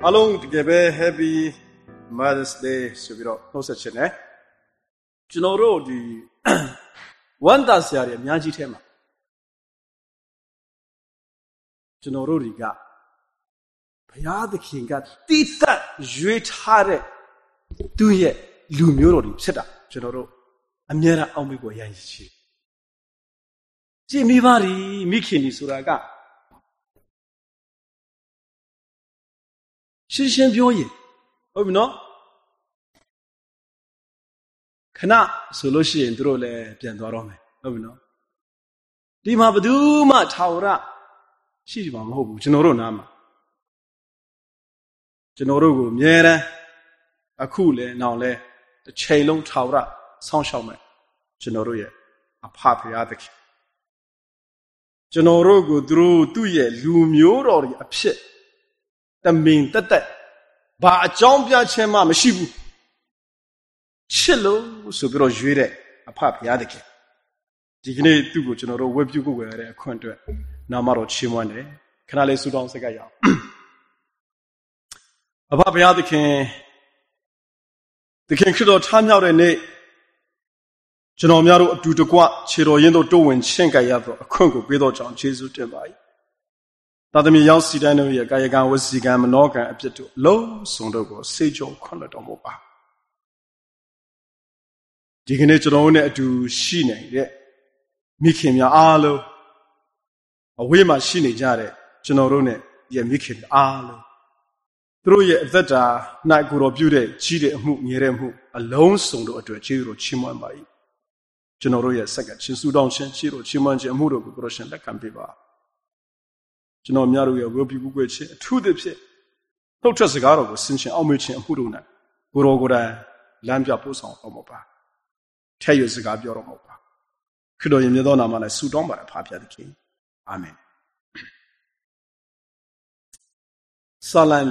Along together happy Mother's Day ဆိုပြီးတော့နှုတ်ဆက်ချင်တယ်ကျွန်တော်တို့ဒီဝမ်းသာစရာတွေအများကြီးထဲမှာကျွန်တော်တို့တွေကဘုရားသခင်ကတည်တတ်ရွေးထားတဲ့သူရဲ့လူမျိုးတော်တွေဖြစ်တာကျွန်တော်တို့အမြဲတမ်းအောက်မေ့ဖို့ရည်ရှိကြည်မိပါရီမိခင်ဒီဆိုတာကရှင်းပြောရင်ဟုတ်ပြီနော်ခဏဆိုလို့ရှိရင်သူတို့လည်းပြန်သွားတော့မယ်ဟုတ်ပြီနော်ဒီမှာဘယ်သူမှထာဝရရှိမှာမဟုတ်ဘူးကျွန်တော်တို့နားမှာကျွန်တော်တို့ကိုအမြဲတမ်းအခုလည်းနောက်လည်းတစ်ချိန်လုံးထာဝရဆောင်းရှောက်မယ်ကျွန်တော်တို့ရဲ့အဖဖရာသခင်ကျွန်တော်တို့ကိုသူ့ရဲ့လူမျိုးတော်တွေအဖြစ်တမင်တက်ဘာအကြောင်းပြခြင်းမှမရှိဘူးချစ်လို့ဆိုပြီးတော့ရွေးတဲ့အဖဘုရားသခင်ဒီကနေ့သူ့ကိုကျွန်တော်တို့ဝတ်ပြုကိုယ်ရတဲ့အခွင့်အတွက်နာမတော်ချီးမွမ်းတယ်ခဏလေးဆုတောင်းစကားရအောင်အဖဘုရားသခင်ခရစ်တော်ထမြောက်တဲ့နေ့ကျွန်တော်များတို့အတူတကွခြေတော်ရင်းတို့တိုးဝင်ချင့်ကြရသောအခွင့်ကိုပေးသောကြောင့်ယေရှုတင်ပါ၏သာသမီရောက်စီတိုင်းတို့ရဲ့ကာယကံဝစီကံမနောကံအပြစ်တို့လုံးစုံတို့ကိုစေကြုံခွင့်လွှတ်တော်မူပါဒီကနေ့ကျွန်တော်တို့နဲ့အတူရှိနေတဲ့မိခင်များအားလုံးအဝေးမှာရှိနေကြတဲ့ကျွန်တော်တို့နဲ့ရဲ့မိခင်အားလုံးသူတို့ရဲ့အသက်တာ၌ကိုယ်တော်ပြုတဲ့ကြီးတဲ့အမှုငယ်တဲ့အမှုအလုံးစုံတို့အတွက်ကျေးဇူးတော်ချီးမွမ်းပါ၏ကျွန်တော်တို့ရဲ့ဆက်ကချင်းဆုတောင်းခြင်းချီးတော်ချီးမွမ်းခြင်းအမှုတို့ကိုကိုယ်တော်ရှင်လက်ခံပေးပါကျွန်တော်များတို့ရဲ့ဝေပြုကူးကွယ်ခြင်းအထူးသဖြင့်နှုတ်ထွက်စကားတော်ကိုဆင်ခြင်အောင်မေ့ခြင်းအမှုတို့၌ကိုယ်တော်ကိုယ်တိုင်လမ်းပြပို့ဆောင်တော်မူပါထဲ့ရစကားပြောတော်မူပါခရစ်တော်ရဲ့မြတ်သောနာမ၌ဆုတောင်းပါတယ်ဖခင်သခင်အာမင်ဆာလံ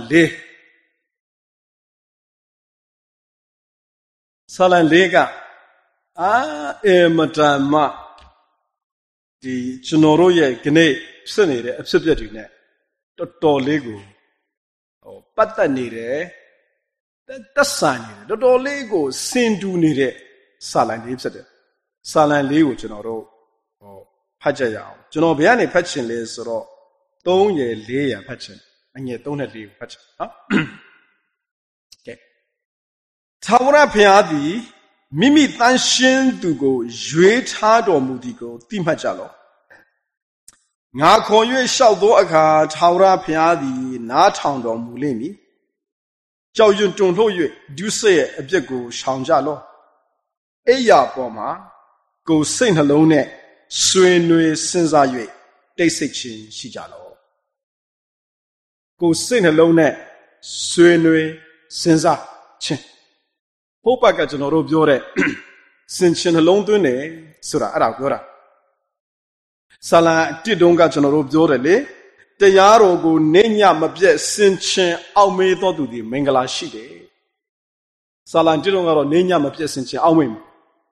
လေးကအမတန်မှဒီကျွန်တော်တို့ရဲ့ခနေ့ဖြစ်နေတဲ့အဖြစ်အပျက်တွေနဲ့တော်တော်လေးကိုပတ်သက်နေတယ်သက်ဆိုင်နေတယ်တော်တော်လေးကိုစင်တူနေတဲ့စာလံလေးဖြစ်တယ်စာလံလေးကိုကျွန်တော်တို့ဖတ်ကြရအောင်ကျွန်တော်ဘယ်ကနေဖတ်ချင်လဲဆိုတော့3ရယ်4ရယ်ဖတ်ချင်အငယ်3နဲ့4ကိုဖတ်ချင်နော်ကဲထာဝရဘုရားသည်မိမိတန်ရှင်းသူကိုရွေးထားတော်မူသည်ကိုသိမှတ်ကြလော့ငါခေါ်၍လျှောက်သောအခါထာဝရဘုရားသည်နားထောင်တော်မူလိမ့်မည်ကြောက်ရွံ့တွန်လှုပ်၍ဒုစရိုက်အပြစ်ကိုရှောင်ကြလော့အိယာပေါ်မှာကိုယ်စိတ်နှလုံးနဲ့ဆွေးနွေးစဉ်းစား၍တိတ်ဆိတ်ခြင်းရှိကြလော့ကိုယ်စိတ်နှလုံးနဲ့ဆွေးနွေးစဉ်းစားခြင်းဘုပ္ပကကျွန်တော်တို့ပြောတဲ့စင်ချင်းနှလုံးသွင်းတယ်ဆိုတာအဲ့ဒါပြောတာဆာလံ1တုန်းကကျွန်တော်တို့ပြောတယ်လေတရားတော်ကိုနေညမပြတ်စင်ချင်းအောက်မေးတော်သူဒီမင်္ဂလာရှိတယ်ဆာလံ1တုန်းကတော့နေညမပြတ်စင်ချင်းအောက်မေးမှာ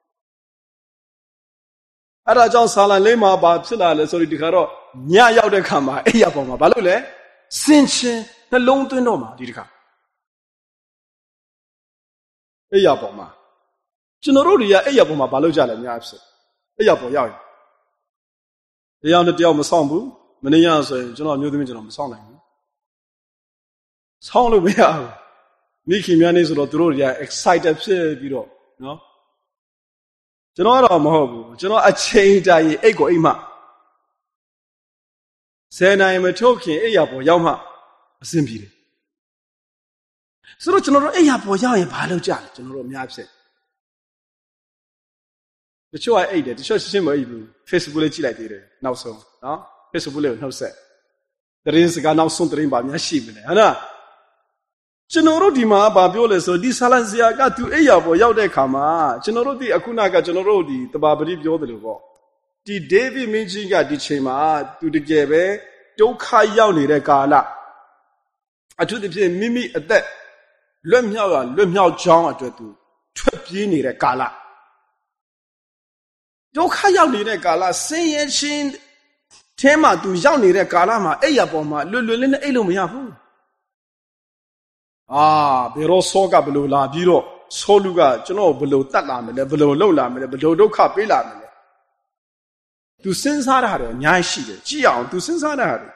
အဲ့ဒါကြောင့်ဆာလံလေးမှာဘာဖြစ်လာလဲဆိုတော့ဒီခါတော့ညရောက်တဲ့ခါမှာအဲ့ရပေါ်မှာဘာလို့လဲစင်ချင်းနှလုံးသွင်းတော့မှာဒီတခါအဲ့ရပေါ်မှာကျွန်တော်တို့တွေကအဲ့ရပေါ်မှာဘာလုပ်ကြလဲများဖြစ်အဲ့ရပေါ်ရောက်ရင်တရားနဲ့တရားမဆောင်ဘူးမနေ့ကဆိုရင်ကျွန်တော်မျိုးသမီးကျွန်တော်မဆောင်နိုင်ဘူးဆောင်လို့မရဘူးမိခင်များနေဆိုတော့သူတို့တွေက excited ဖြစ်ပြီးတော့နော်ကျွန်တော်ကတော့မဟုတ်ဘူးကျွန်တော်အချိန်တိုင်းအိတ်ကိုအိတ်မှ10နိုင်မထုတ်ခင်အိတ်ရပေါ်ရောက်မှအဆင်ပြေတယ်ဆိုတော့ကျွန်တော်တို့အိတ်ရပေါ်ရောက်ရင်ဘာလုပ်ကြလဲကျွန်တော်တို့အများဖြစ်တချို့ကအိတ်တယ်တချို့ရှင်းမအိတ်ဘူး Facebook လေးကြည့်လိုက်သေးတယ်နောက်ဆုံးနော် Facebook လေးကိုနှုတ်ဆက်သတင်းစကားနောက်ဆုံးသတင်းပါများရှိမလဲဟုတ်လားကျွန်တော်တို့ဒီမှာဗာပြောလဲဆိုဒီဆာလံဇာကသူအိတ်ရပေါ်ရောက်တဲ့ခါမှာကျွန်တော်တို့ဒီအခုနကကျွန်တော်တို့ဒီတဘာပတိပြောတယ်လို့ပေါ့ဒီဒေးဗစ်မင်းကြီးကဒီချိန်မှာသူတကယ်ပဲဒုက္ခရောက်နေတဲ့ကာလအထူးသဖြင့်မိမိအသက်လွတ်မြောက်ကြောင်းအတွက်သူထွက်ပြေးနေတဲ့ကာလဒုက္ခရောက်နေတဲ့ကာလဆင်းရဲခြင်းထဲမှာသူရောက်နေတဲ့ကာလမှာအဲ့ရပေါ်မှာလွယ်လွယ်လေးနဲ့အိတ်လို့မရဘူးဘယ်တော့စောကဘယ်လိုလာပြီးတော့စောလူကကျွန်တော်ဘယ်လိုတတ်လာမလဲဘယ်လိုလှုပ်လာမလဲဘယ်လိုဒုက္ခပေးလာမလဲသူစဉ်းစားတာတော့အများကြီးရှိတယ်ကြည့်အောင်သူစဉ်းစားတာတယ်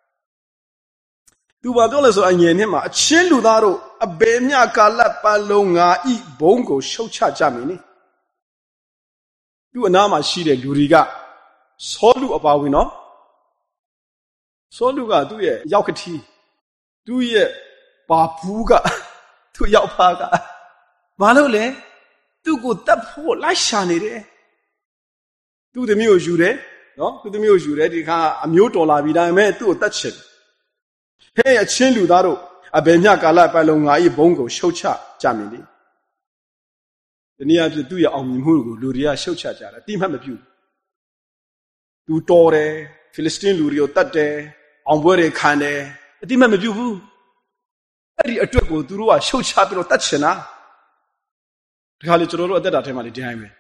သူဘာပြောလဲဆိုအငယ်နဲ့မှာအချင်းလူသားတို့အဘယ်မျှကာလပတ်လုံးငါဤဘုံကိုရှုတ်ချကြမည်နိသူအနားမှာရှိတဲ့လူတွေကစောလူအပါဝင်နော်စောလူကသူ့ရဲ့ရောက်ကတိသူ့ရဲ့ဘာဘူးကသူ့ရောက်ဖားကဘာလို့လဲသူ့ကိုတတ်ဖို့လိုက်ရှာနေတယ်သူ့သမီးကိုယူတယ်နော်သူ့သမီးကိုယူတယ်ဒီခါအမျိုးတော်လာပြီဒါပေမဲ့သူ့ကိုတတ်ချင်ဟဲ့အချင်းလူသားတို့အဘယ်မျှကာလပတ်လုံးငါဤဘုံကိုရှုတ်ချကြမည်လေဒီနေ့အဖြစ်သူ့ရဲ့အောင်မြင်မှုကိုလူတွေကရှုတ်ချကြတာတိမှတ်မပြုသူတော်တယ်ဖိလစ်စတင်းလူတွေကိုတတ်တယ်အောင်ပွဲတွေခံတယ်အတိမှတ်မပြုဘူးအဲ့ဒီအတွက်ကိုသူတို့ကရှုတ်ချပြီးတော့တတ်ချင်တာဒီခါလေကျွန်တော်တို့အသက်တာထဲမှာလေဒီတိုင်းပဲ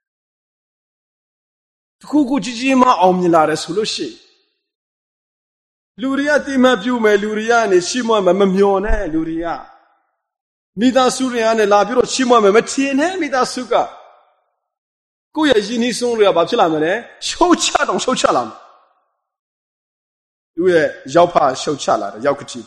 တခုခုကြီးကြီးမအောင်မြင်လာတယ်ဆိုလို့ရှိရင်လူတွေကတိမှတ်ပြုမယ်လူတွေကနေရှိမွမမျောနဲ့လူတွေကမိသားစုတွေကနေလာပြီးတော့ရှိမွမယ်မထင်နဲ့မိသားစုကကိုယ့်ရဲ့ယဉ်နီးဆုံးတွေကဘာဖြစ်လာမလဲရှုတ်ချတော့ရှုတ်ချလာမယ်သူရဲ့ရောက်ဖရှုတ်ချလာတယ်ရောက်ကတိ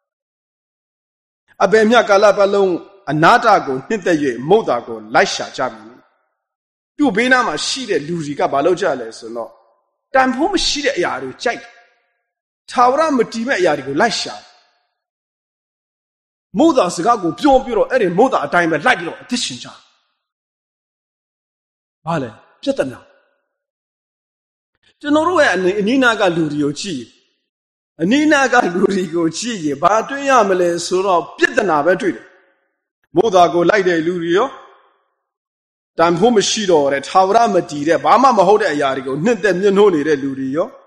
ကအဘယ်မျှကာလပတ်လုံးအနာတကိုနှစ်သက်၍မုတ်တာကိုလိုက်ရှာကြပြီသူ့ဘေးနားမှာရှိတဲ့လူတွေကဘာလုပ်ကြလဲဆိုတော့တန်ဖိုးမရှိတဲ့အရာတွေကြိုက်ထာဝရမတည်မဲ့အရာတွေကိုလိုက်ရှာမုတ်တာစကားကိုပြောပြီးတော့အဲ့ဒီမုတ်တာအတိုင်းပဲလိုက်ပြီးတော့အသက်ရှင်ကြဘာလဲပြဿနာကျွန်တော်တို့ရဲ့အနီးနားကလူတွေကိုကြည့်အနီးနားကလူတွေကိုကြည့်ရင်ဘာတွေ့ရမလဲဆိုတော့ပြဿနာပဲတွေ့တယ်မုတ်တာကိုလိုက်တဲ့လူတွေရောတန်ဖိုးမရှိတော့တဲ့ထာဝရမတည်တဲ့ဘာမှမဟုတ်တဲ့အရာတွေကိုနှစ်သက်မြင့်နှိုးနေတဲ့လူတွေရော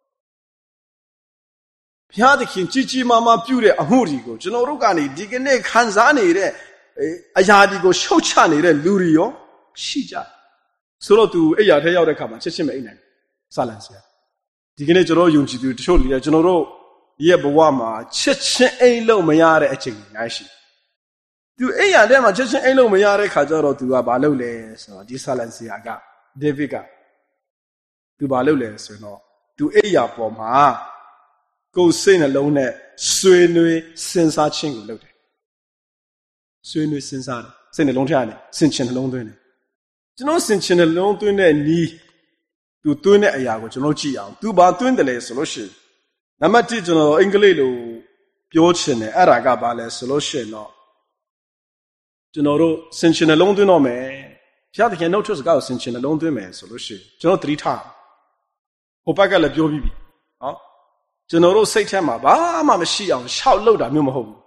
ဘုရားသခင်ကြီးကြီးမားမားပြုတဲ့အမှုတွေကိုကျွန်တော်တို့ကနေဒီကနေ့ခံစားနေတဲ့အရာတွေကိုရှုတ်ချနေတဲ့လူတွေရောရှိကြဆိုတော့သူအဲ့ရထဲရောက်တဲ့ခါမှာချက်ချင်းမအိမ်နိုင်စလန်ဆရာဒီကနေ့ကျွန်တော်ယုံကြည်သူတချို့လူတွေကျွန်တော်တို့ရဲ့ဘဝမှာချက်ချင်းအိမ်လို့မရတဲ့အချိန်ကြီးများရှိသူအဲ့ရထဲမှာချက်ချင်းအိမ်လို့မရတဲ့ခါကျတော့သူကဘာလုပ်လဲဆိုတော့ဒီစလန်ဆရာကဒေးဗစ်ကသူဘာလုပ်လဲဆိုတော့သူအဲ့ရပေါ်မှာကိုယ်စိတ်နှလုံးနဲ့ဆွေးနွေးစဉ်းစားခြင်းကိုလုပ်တယ်ဆွေးနွေးစဉ်းစားတယ်စိတ်နှလုံးထဲကနေစင်ချင်နှလုံးသွင်းတယ်ကျွန်တော်စင်ချင်နှလုံးသွင်းတဲ့နီးသူသွင်းတဲ့အရာကိုကျွန်တော်ကြည့်အောင်သူဘာသွင်းတယ်လဲဆိုလို့ရှိရင်နံပါတ်1ကျွန်တော်အင်္ဂလိပ်လိုပြောချင်တယ်အဲ့ဒါကဘာလဲဆိုလို့ရှိရင်တော့ကျွန်တော်တို့စင်ချင်နှလုံးသွင်းတော့မယ်ဘုရားသခင်နှုတ်ထွက်စကားကိုစင်ချင်နှလုံးသွင်းမယ်ဆိုလို့ရှိရင်ကျွန်တော်သတိထားဟိုဘက်ကလည်းပြောပြီးပြီဟောကျွန်တော်တို့စိတ်ထဲမှာဘာမှမရှိအောင်ရှောက်လို့တာမျိုးမဟုတ်ဘူး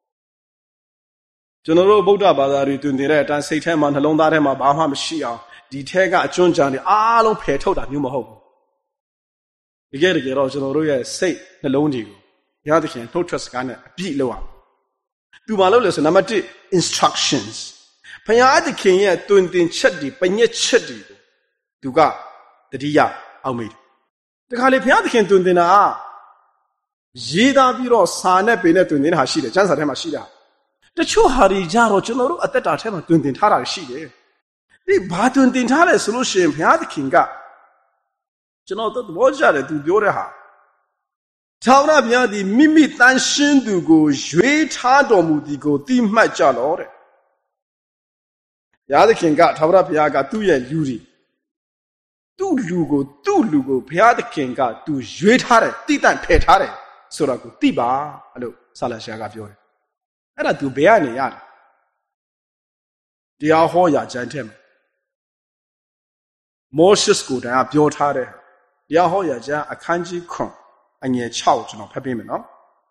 ကျွန်တော်တို့ဗုဒ္ဓဘာသာတွေတွင်တင်တဲ့အတိုင်းစိတ်ထဲမှာနှလုံးသားထဲမှာဘာမှမရှိအောင်ဒီထဲကအကျွမ်းကြံတွေအားလုံးဖယ်ထုတ်တာမျိုးမဟုတ်ဘူးတကယ်တော့ကျွန်တော်တို့ရဲ့စိတ်နှလုံးတွေကိုဘုရားသခင်နှုတ်ထွက်စကားနဲ့အပြည့်လုပ်အောင်သူဘာလုပ်လဲဆိုနံပါတ်1 instructions ဘုရားသခင်ရဲ့တွင်တင်ချက်တွေပညက်ချက်တွေကိုသူကတတိယအောက်မေ့တခါလေဘုရားသခင်တွင်တင်တာရေးသားပြီးတော့စာနဲ့ပေနဲ့တွင်တင်တာရှိတယ်ကျမ်းစာထဲမှာရှိတာတချို့ဟာတွေကြတော့ကျွန်တော်တို့အသက်တာထဲမှာတွင်တင်ထားတာရှိတယ်ဒီဘာတွင်တင်ထားလဲဆိုလို့ရှိရင်ဘုရားသခင်ကကျွန်တော်တို့သဘောကျတယ်သူပြောတဲ့ဟာထာဝရဘုရားသည်မိမိတန်ရှင်းသူကိုရွေးထားတော်မူသည်ကိုသိမှတ်ကြလောတဲ့ဘုရားသခင်ကထာဝရဘုရားကသူ့ရဲ့လူတွေသူ့လူကိုဘုရားသခင်ကသူရွေးထားတယ်တိတန့်ဖယ်ထားတယ်ဆိုတာကိုသိပါလို့ဆာလရှာကပြောတယ်အဲ့ဒါသူဘယ်ကနေရတယ်တရားဟောရာကျမ်းထဲမှာမောရှေကိုတိုင်ကပြောထားတယ်တရားဟောရာကျမ်းအခန်းကြီး9အငယ်6ကျွန်တော်ဖတ်ပေးမယ်နော်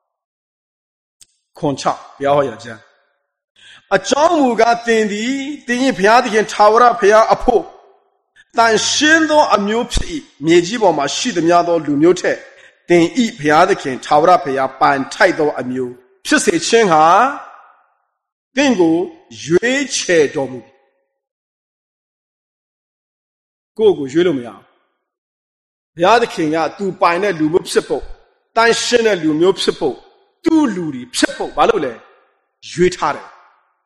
ခွန်6တရားဟောရာကျမ်းအကြောင်းမူကားသင်သည်သင်၏ဘုရားသခင်ထာဝရဘုရားအဖို့တန်ရှင်းသောအမျိုးဖြစ်၏မြေကြီးပေါ်မှာရှိသမျှသောလူမျိုးထက်သင်၏ဘုရားသခင်ထာဝရဘုရားပန်ထိုက်သောအမျိုးဖြစ်စေခြင်းဟာသင်ကိုရွေးချယ်တော်မူကိုယ့်ကိုရွေးလို့မရဘူးဘုရားသခင်ကသူပိုင်တဲ့လူမျိုးဖြစ်ဖို့တန်ရှင်းတဲ့လူမျိုးဖြစ်ဖို့သူ့လူတွေဖြစ်ဖို့ဘာလို့လဲရွေးထားတယ်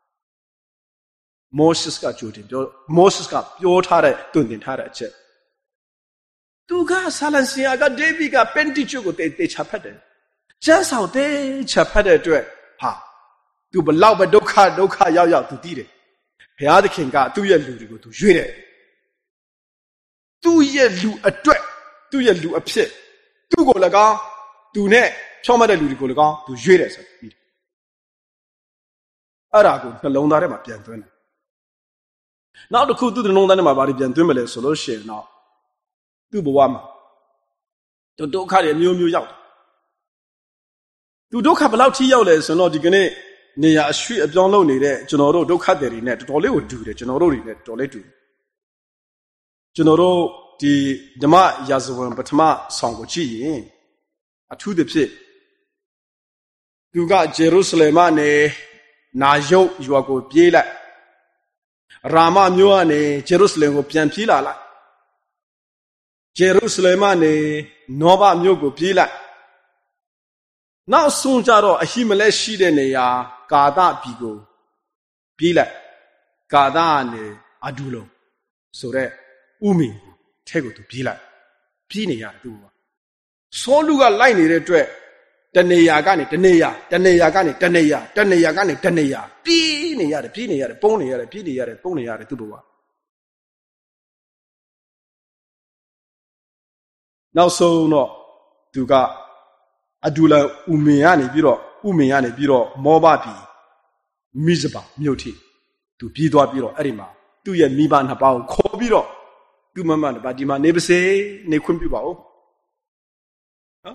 မောရှေကကြိုတင်ပြောမောရှေကပြောထားတဲ့တွင်တင်ထားတဲ့အချက်သူကဆာလန်စီယာကဒေးဗစ်ကပန်တီချူကိုတေချဖတ်တယ်ကျမ်းဆောင်တေချဖတ်တဲ့အတွက်ဟာသူဘလောက်ပဲဒုက္ခရောက်သူသိတယ်ဘုရားသခင်ကသူ့ရဲ့လူတွေကိုသူရွေးတယ်သူ့ရဲ့လူအတွက်သူ့ရဲ့လူအဖြစ်သူ့ကို၎င်းသူနဲ့ဖြောင့်မတ်တဲ့လူတွေကို၎င်းသူရွေးတယ်ဆိုပြီးတယ်အဲ့ဒါကိုနှလုံးသားထဲမှာပြန်သွင်းတယ်နောက်တစ်ခုသူ့နှလုံးသားထဲမှာဘာတွေပြန်သွင်းမလဲဆိုလို့ရှိရင်တော့သူ့ဘဝမှာသူဒုက္ခတွေမျိုးမျိုးရောက်တယ်သူဒုက္ခဘယ်လောက်ထိရောက်လဲဆိုတော့ဒီကနေ့နေရာအရွှေ့အပြောင်းလုပ်နေတဲ့ကျွန်တော်တို့ဒုက္ခတွေနဲ့တော်တော်လေးကိုတူတယ်ကျွန်တော်တို့တွေနဲ့တော်လေးတူတယ်ကျွန်တော်တို့ဒီဓမ္မရာဇဝင်ပထမဆောင်ကိုကြည့်ရင်အထူးသဖြင့်သူကဂျေရုဆလင်ကနေနာယုတ်ရွာကိုပြေးလိုက်ရာမမြို့ကနေဂျေရုဆလင်ကိုပြန်ပြေးလာလိုက်ဂျေရုဆလင်ကနေနောဘမြို့ကိုပြေးလိုက်နောက်ဆုံးကြတော့အဟိမလက်ရှိတဲ့နေရာကာဒပြည်ကိုပြေးလိုက်ကာဒကနေအဒူလုံဆိုတဲ့ဥမင်ထဲကိုသူပြေးလိုက်ပြေးနေရတယ်သူကဆောလူကလိုက်နေတဲ့အတွက်တနေရာကနေတနေရာတနေရာကနေတနေရာတနေရာကနေတနေရာပြေးနေရတယ်ပုံနေရတယ်ပြေးနေရတယ်ပုံနေရတယ်သူတို့ကနောက်ဆုံးတော့သူကအဒူလာဥမင်ကနေပြီးတော့မောဘပြည်မိဇဘာမြို့ထိသူပြေးသွားပြီးတော့အဲ့ဒီမှာသူ့ရဲ့မိဘနှစ်ပါးကိုခေါ်ပြီးတော့သူ့မမနှစ်ပါးဒီမှာနေပါစေနေခွင့်ပြုပါဦးနော်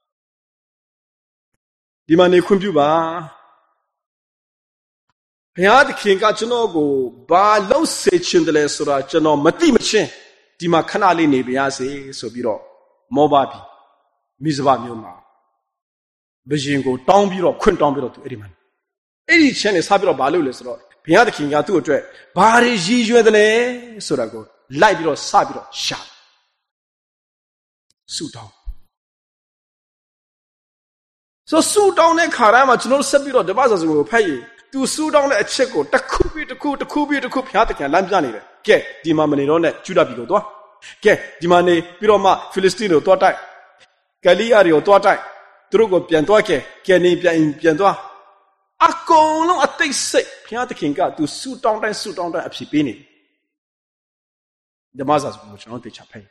ဒီမှာနေခွင့်ပြုပါဘုရားသခင်ကကျွန်တော်ကိုဘာလို့စေချင်တယ်လဲဆိုတာကျွန်တော်မသိမချင်းဒီမှာခဏလေးနေပါရစေဆိုပြီးတော့မောဘပြည်မိဇဘာမြို့မှာဘုရင်ကိုတောင်းပြီးတော့ခွင့်တောင်းပြီးတော့သူအဲ့ဒီမှာအဲ့ဒီချင်းနဲ့စပြီးတော့ဘာလုပ်လဲဆိုတော့ဘုရားသခင်ကသူ့အတွက်ဘာတွေရည်ရွယ်တယ်လဲဆိုတာကိုလိုက်ပြီးတော့စပြီးတော့ရှာဆုတောင်းဆုတောင်းတဲ့ခါတိုင်းမှာကျွန်တော်ဆက်ပြီးတော့ဓမ္မစာစကိုဖတ်ရင်သူဆုတောင်းတဲ့အချက်ကိုတစ်ခုပြီးတစ်ခုဘုရားသခင်လမ်းပြနေတယ်ကဲဒီမှာမနေတော့နဲ့ဂျုဒပြည်ကိုသွားကဲဒီမှာနေပြီးတော့မှဖိလိစတင်းကိုသွားတိုက်ဂလိယာတွေကိုသွားတိုက်သူတို့ကိုပြန်သွားကဲနေပြန်သွားအကုန်လုံးအသိစိတ်ဘုရားသခင်ကသူဆုတောင်းတိုင်းအဖြစ်ပေးနေဓမ္မစာစကိုကျွန်တော်သိချဖဲ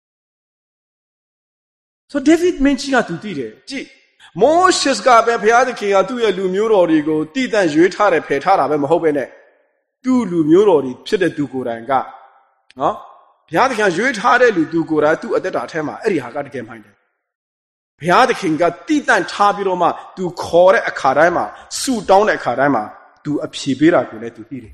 ဆိုဒေးဗစ်မင်းကြီးကသူသိတယ်ကြည့်မောရှေကပဲဘုရားသခင်ကသူ့ရဲ့လူမျိုးတော်တွေကိုတည်တံ့ရွေးထားတယ်ဖယ်ထားတာပဲမဟုတ်ပဲနဲ့သူ့လူမျိုးတော်တွေဖြစ်တဲ့သူကိုယ်တိုင်ကနော်ဘုရားသခင်ရွေးထားတဲ့လူသူကိုယ်တိုင်သူ့အသက်တာအထဲမှာအဲ့ဒီဟာကတကယ်မှန်တယ်ဘုရားသခင်ကတည်တံ့ထားပြီးတော့မှသူခေါ်တဲ့အခါတိုင်းမှာဆုတောင်းတဲ့အခါတိုင်းမှာသူအဖြေပေးတာကိုလည်းသူသိတယ်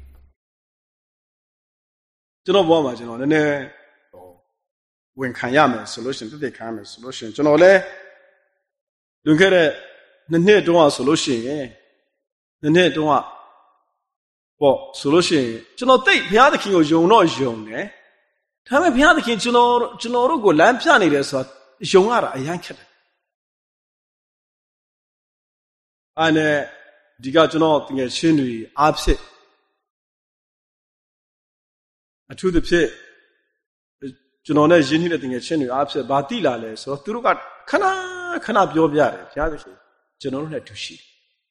ကျွန်တော်ဘဝမှာကျွန်တော်နည်းနည်းဝင်ခံရမယ်ဆိုလို့ရှိရင်တည်ခံရမယ်ဆိုလို့ရှိရင်ကျွန်တော်လည်းလွန်ခဲ့တဲ့နှစ်တုန်းကဆိုလို့ရှိရင်နှစ်တုန်းကပေါ့ဆိုလို့ရှိရင်ကျွန်တော်သိဘုရားသခင်ကိုယုံတော့ယုံတယ်ဒါပေမဲ့ဘုရားသခင်ကျွန်တော်တို့ကိုလမ်းပြနေတယ်ဆိုတာယုံရတာအရင်ခက်တယ်အဲ့နဲ့ဒီကကျွန်တော်တကယ်ရှင်းတွေအားဖြင့်အထူးသဖြင့်ကျွန်တော်နဲ့ရင်းနှီးတဲ့တကယ်ရှင်းတွေအားဖြင့်ဗာတိလာလဲဆိုတော့သူတို့ကခဏပြောပြတယ်ဘုရားသခင်ကျွန်တော်တို့နဲ့အတူရှိတယ်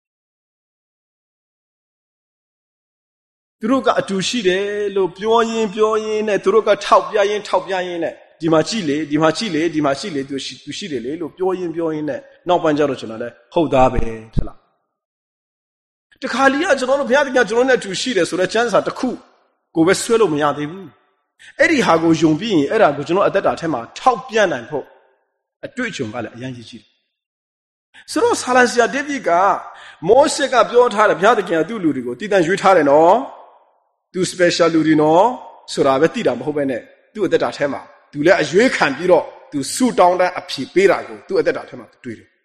သူတို့ကအတူရှိတယ်လို့ပြောရင်းနဲ့သူတို့ကထောက်ပြရင်းနဲ့ဒီမှာကြည့်လေသူရှိတယ်လေလို့ပြောရင်းနဲ့နောက်ပိုင်းကျတော့ကျွန်တော်လည်းဟုတ်သားပဲဖြစ်လားတခါလီကကျွန်တော်တို့ဘုရားသခင်ကျွန်တော်နဲ့အတူရှိတယ်ဆိုတော့ချမ်းစာတစ်ခုကိုပဲဆွဲလို့မရသေးဘူးအဲ့ဒီဟာကိုယုံပြီးရင်အဲ့ဒါကိုကျွန်တော်အသက်တာထဲမှာထောက်ပြနိုင်ဖို့အတွေ့အကြုံကလည်းအရင်ကြီးတယ်ဆိုတော့ဆာလန်စီယာဒေးဗစ်ကမောရှေကပြောထားတယ်ဘုရားသခင်ကသူ့လူတွေကိုတည်တံ့ရွေးထားတယ်နော်သူ special လူတွေနော်ဆိုတာပဲသိတာမဟုတ်ပဲနဲ့သူ့အသက်တာထဲမှာသူလည်းအရွေးခံပြီးတော့သူဆုတောင်းတဲ့အဖြေပေးတာကိုသူ့အသက်တာထဲမှာတွေ့တယ်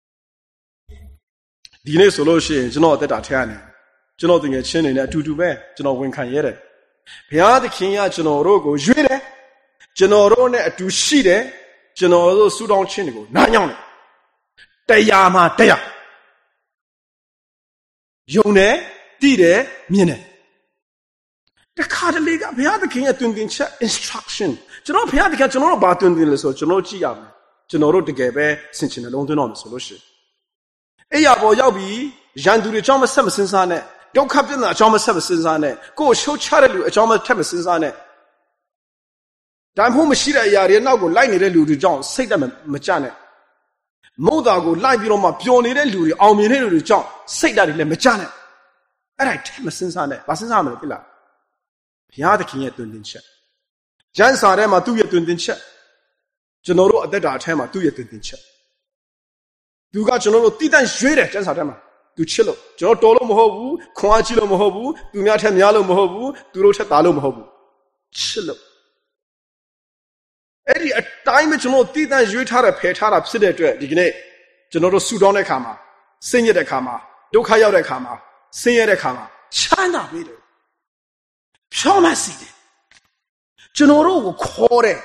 ဒီနေ့ဆိုလို့ရှိရင်ကျွန်တော်အသက်တာထဲကနေကျွန်တော်တကယ်ချင်းနေနဲ့အတူတူပဲကျွန်တော်ဝန်ခံရတယ်ဘုရားသခင်ကကျွန်တော်တို့ကိုရွေးတယ်ကျွန်တော်တို့နဲ့အတူရှိတယ်ကျွန်တော်တို့ဆုတောင်းခြင်းတွေကိုနားညောင်းတယ်တရားမှာတရား用呢地的面呢。这卡着那个不要的看见蹲进去 instruction， 就那不要的看，就那把蹲进的时候，就那几样的，就那罗的改变申请的龙蹲那么说了是。哎呀，我要比人都的专门什么身上呢？都看不到专门什么身上呢？过手掐的路专门什么身上呢？但我们现在呀，连那个来年的路的账，谁都没讲呢？冇那个来比了嘛，表年的路的，后面的路的账，谁都没讲呢？哎，什么身上呢？把身上没得了，别的看也蹲进去，讲啥的嘛都也蹲进去，就那罗在打车嘛都也蹲进去。如果就那个地单学的，讲啥的嘛，都吃了。就那到了么好不，空气了么好不，对面车面了么好不，对路车打了么好不，吃了。哎，你大因为就那地单学他的排他的皮的这，你个呢，就那个苏装的看嘛，深夜的看嘛，都看要的看嘛，深夜的看嘛，全哪位的，漂亮死的，就那个我靠的。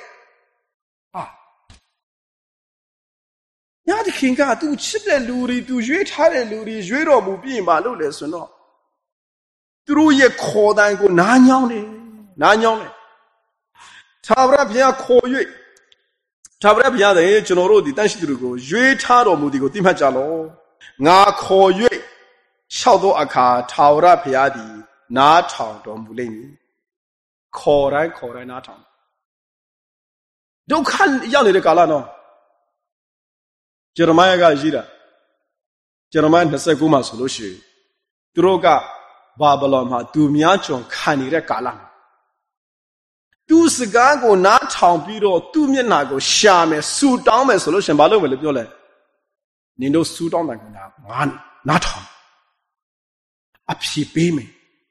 伢的看看都吃的路里，都越差的路里，越到没边马路来说呢，都也靠单个难养的，难养的，差不多偏靠越，差不多偏的就那罗的，但是这个越差到没得个地方讲咯，俺靠越，小多阿卡差不多偏的哪场都没得你，靠来哪场，都看样的干了呢。Jeremiah 个记得 ，Jeremiah 29嘛说的是，这个巴比伦嘛，都面上看你的干了，都是干个拿长臂的，对面那个下面苏当们说的是把那为了表嘞，你都苏当那个拿长，啊皮背面，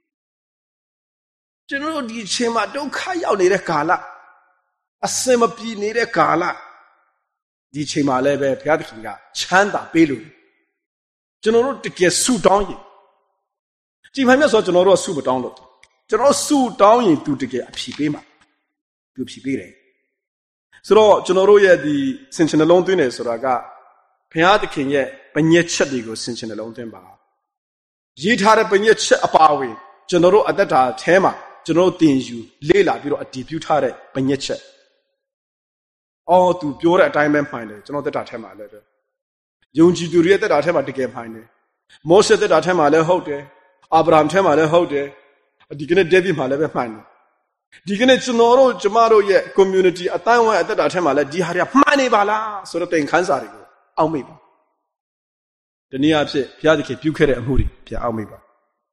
这种的钱嘛都看要你的干了，啊什么比你的干了。你起码来呗，别的看个强大背路，就那种这个苏当人，这方面说就那种苏不当了，就那苏当人都这个疲惫嘛，都疲惫嘞。所以就那种也的申请的垄断呢，说那个别的看个半夜吃的个申请的垄断吧，其他的半夜吃8位，就那种阿得他车嘛，就那种电油累了，比如地表他的半夜吃。哦，都表了टाइम में फाइंड है चलो तो डाटे माले रे यूंची दूरिये तो डाटे माटे के फाइंड है मोसे तो डाटे माले होते अब्राहम थे माले होते दिखने डेवी माले पे फाइंड दिखने चुनौरो जमारो ये कम्युनिटी अताए हुए तो डाटे माले दिहारिया माने वाला सोरे तो इंसान सारे को आउमी बा दुनिया आपसे प्यार के प्यूखे रे अमूरी प्यार आउमी बा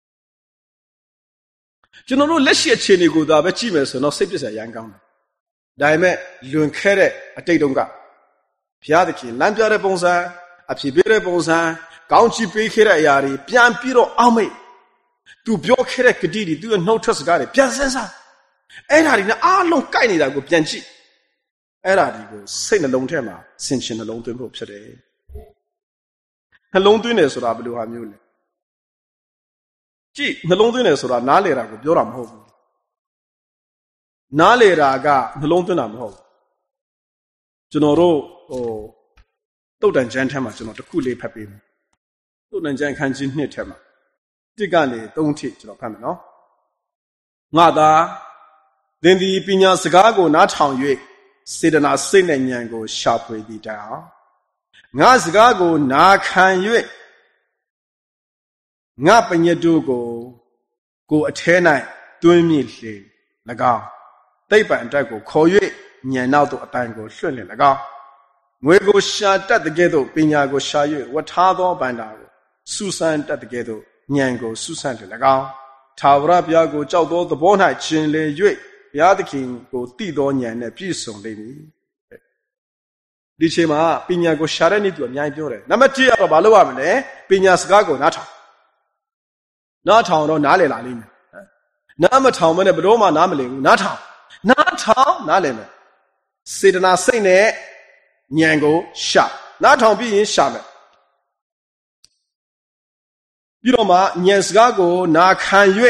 चुनौरो लक्ष्य अच्छे नहीं को दाबे ची में सुनो सिर्फ से यांगांगဒါပေမဲ့လွန်ခဲ့တဲ့အတိတ်တုန်းကဘုရားသခင်လမ်းပြတဲ့ပုံစံအဖြစ်ပေးတဲ့ပုံစံကောင်းချီးပေးခဲ့တဲ့အရာတွေပြန်ပြီးတော့အောက်မေ့သူပြောခဲ့တဲ့ဂတိတွေသူ့ရဲ့နှုတ်ထွက်စကားတွေပြန်စမ်းစားအဲ့ဒါတွေနဲ့အားလုံးကိုက်နေတာကိုပြန်ကြည့်အဲ့ဒါတွေကိုစိတ်နှလုံးထဲမှာဆင်ခြင်နှလုံးသွင်းဖို့ဖြစ်တယ်နှလုံးသွင်းတယ်ဆိုတာဘယ်လိုဟာမျိုးလဲကြည့်နှလုံးသွင်းတယ်ဆိုတာနားလည်တာကိုပြောတာမဟုတ်ဘူးနားလေတာကနှလုံးသွင်းတာမဟုတ်ဘူးကျွန်တော်တို့တုတ်တန်ကျမ်းထဲမှာကျွန်တော်တစ်ခုလေးဖတ်ပေးမယ်တုတ်တန်ကျမ်းခန်းကြီး2ထဲမှာ1ကနေ3ထိကျွန်တော်ဖတ်မယ်နော်ငါသာသင်သည်ပညာစကားကိုနားထောင်၍စေတနာစိတ်နဲ့ဉာဏ်ကိုရှာဖွေသည်တိုင်အောင်ငါစကားကိုနာခံ၍ငါပညတ်တို့ကိုအထဲ၌တွင်းမြစ်လေ၎င်းသိပ္ပံအတွက်ကိုခေါ်၍ဉာဏ်နောက်သို့အတိုင်းကိုလွှင့်လင်၎င်းငွေကိုရှာတတ်တဲ့ကဲ့သို့ပညာကိုရှာ၍ဝတ်ထားသောဗန္တာကိုစူးစမ်းတတ်တဲ့ကဲ့သို့ဉာဏ်ကိုစူးစမ်းလင်၎င်းထာဝရဘုရားကိုကြောက်သောသဘော၌ကျင်လည်၍ဘုရားသခင်ကိုတည်သောဉာဏ်နဲ့ပြည့်စုံလိမ့်မည်ဒီချိန်မှာပညာကိုရှာတဲ့နေ့သူအများကြီးပြောတယ်နံပါတ်1ကတော့ဘာလုပ်ရမလဲပညာစကားကိုနားထောင်တော့နားလည်လာလိမ့်မယ်နားမထောင်မနဲ့ဘယ်တော့မှနားမလည်ဘူးနားထောင်နားလည်မယ်စေတနာစိတ်နဲ့ဉာဏ်ကိုရှာနားထောင်ပြီးရင်ရှာမယ်ပြီးတော့မှဉာဏ်စကားကိုနာခံ၍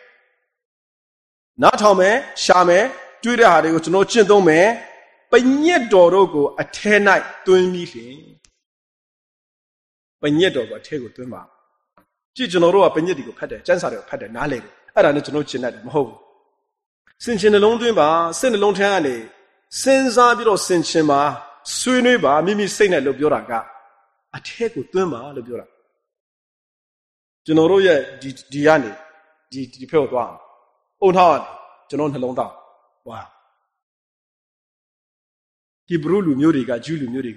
နားထောင်မယ်ရှာမယ်တွေးတဲ့ဟာတွေကိုကျွန်တော်ကျင့်သုံးမယ်ပညတ်တော်တို့ကိုအထဲ၌တွင်းပြီးလျှင်ပညတ်တော်ကိုအထဲကိုတွင်းပါကြည့်ကျွန်တော်တို့ကပညစ်တွေကိုဖတ်တယ်ကျမ်းစာတွေကိုဖတ်တယ်နားလေတယ်အဲ့ဒါနဲ့ကျွန်တော်ကျင့်တတ်တယ်မဟုတ်ဘူးစင်ချင်နှလုံးသွင်းပါစိတ်နှလုံးထဲကနေစဉ်းစားပြီးတော့စင်ချင်ပါဆွေးနွေးပါမိမိစိတ်နဲ့လို့ပြောတာကအထက်ကိုသွင်းပါလို့ပြောတာကျွန်တော်တို့ရဲ့ဒီကနေဒီဖက်ကိုသွားအုံထားကျွန်တော်နှလုံးသားဝါဟီဘရုလူမျိုးတွေကဂျူးလူမျိုးတွေက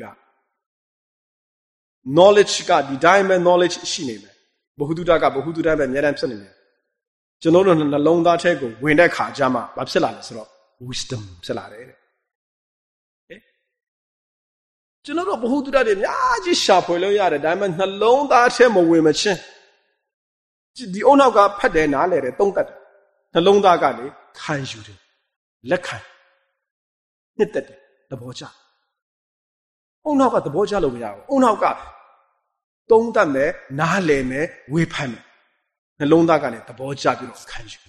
knowledge ကဒီတိုင်းပဲ knowledge ရှိနေမယ်ဘဟုတုတကဘဟုတုတပဲအများတန်းဖြစ်နေတယ်ကျွန်တော်တို့နှလုံးသားထဲကိုဝင်တဲ့ခါကျမှဘာဖြစ်လာလဲဆိုတော့ wisdom ဖြစ်လာတယ်ကျွန်တော်တို့ဘဟုတုတတွေအများကြီးရှာဖွေလို့ရတယ်ဒါပေမဲ့နှလုံးသားထဲမဝင်မချင်းဒီအုံနောက်ကဖတ်တယ်နားလဲတယ်တုံးတက်တယ်နှလုံးသားကလေခံယူတယ်လက်ခံနှစ်သက်တယ်သဘောကျအုံနောက်ကသဘောကျလို့မရဘူးအုံနောက်ကတုံးတက်မယ်နားလဲမယ်ဝေဖန်မယ်နှလုံးသားကလည်းသဘောကျပြီးတော့ခံယူ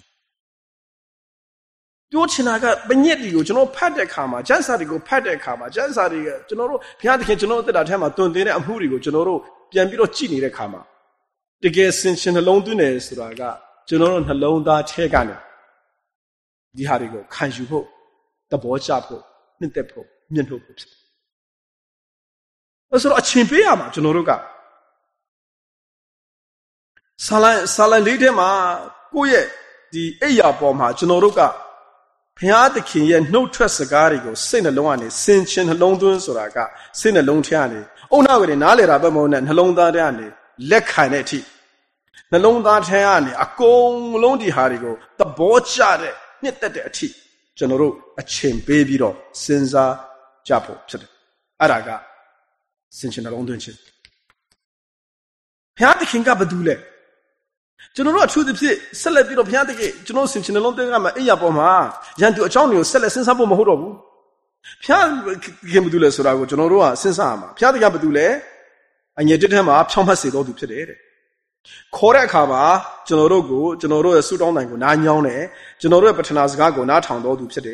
ပြောချင်တာကပညက်တွေကိုကျွန်တော်ဖတ်တဲ့အခါမှာကျမ်းစာတွေကိုဖတ်တဲ့အခါမှာကျမ်းစာတွေကကျွန်တော်တို့ဘုရားသခင်ကျွန်တော်တို့တက်တာထဲမှာတွင်တင်တဲ့အမှုတွေကိုကျွန်တော်တို့ပြန်ပြီးတော့ကြည့်နေတဲ့အခါမှာတကယ်စင်ရှင်နှလုံးသွင်းတယ်ဆိုတာကကျွန်တော်တို့နှလုံးသားထဲကနေဒီဟာတွေကိုခံယူဖို့သဘောကျဖို့နှစ်သက်ဖို့မြင့်လို့ဖို့ဖြစ်တယ်။အဲဆိုတော့အချိန်ပေးရမှာကျွန်တော်တို့ကဆာလန်လေးထဲမှာကိုယ့်ရဲ့ဒီအိယာပေါ်မှာကျွန်တော်တို့ကဘုရားသခင်ရဲ့နှုတ်ထွက်စကားတွေကိုစိတ်နှလုံးကနေစင်ချင်နှလုံးသွင်းဆိုတာကစိတ်နှလုံးထဲကနေအုံနောက်ကနေနားလေတာပဲမဟုတ်နဲ့နှလုံးသားထဲကနေလက်ခံတဲ့အထိနှလုံးသားထဲကနေအကုန်လုံးဒီဟာတွေကိုသဘောကျတဲ့နှစ်သက်တဲ့အထိကျွန်တော်တို့အချိန်ပေးပြီးတော့စဉ်းစားကြဖို့ဖြစ်တယ်အဲ့ဒါကစင်ချင်နှလုံးသွင်းခြင်းဘုရားသခင်ကဘာတူလဲကျွန်တော်တို့အထူးသဖြင့်ဆက်လက်ပြီးတော့ဘုရားသခင်ကျွန်တော်စင်ချင်နှလုံးသွင်းရမှာအိယာပေါ်မှာရန်သူအကြောင်းတွေကိုဆက်လက်စဉ်းစားဖို့မဟုတ်တော့ဘူးဘုရားခင်ဘာတူလဲဆိုတာကိုကျွန်တော်တို့ကစဉ်းစားရမှာဘုရားသခင်ကဘာတူလဲအငယ်တစ်ထဲမှာဖြောင်းဖတ်စေတော်သူဖြစ်တယ်တဲ့ခေါ်တဲ့အခါမှာကျွန်တော်တို့ရဲ့ဆုတောင်းတိုင်ကိုနားညောင်းတယ်ကျွန်တော်တို့ရဲ့ပထနာစကားကိုနားထောင်တော်သူဖြစ်တယ်